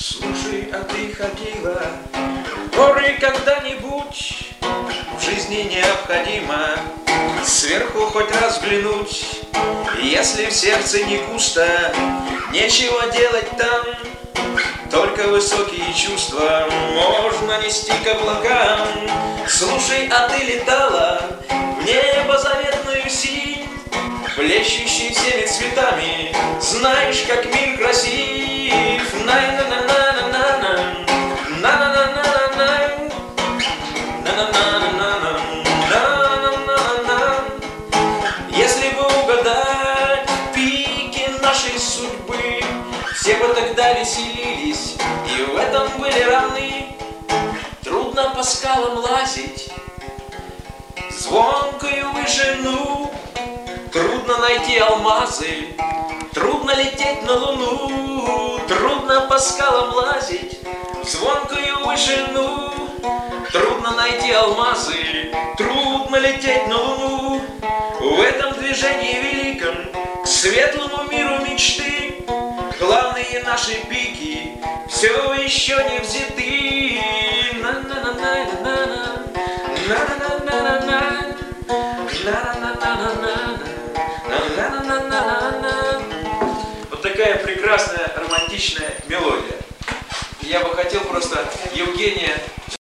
Слушай, а ты ходила в горы когда-нибудь? В жизни необходимо сверху хоть раз взглянуть. Если в сердце не густо, нечего делать там, только высокие чувства можно нести к облакам. Слушай, а ты летала в небо заветную синь, блещущий всеми цветами, знаешь, как мир красив. Если бы угадать пики нашей судьбы, все бы тогда веселились и в этом были равны. Трудно по скалам лазить, звонкую вышину, трудно найти алмазы, трудно лететь на луну. Трудно по скалам лазить, в звонкую вышину, трудно найти алмазы, трудно лететь на луну. В этом движении великом к светлому миру мечты главные наши пики все еще не взяты. Вот такая прекрасная романтичная мелодия. Я бы хотел просто Евгения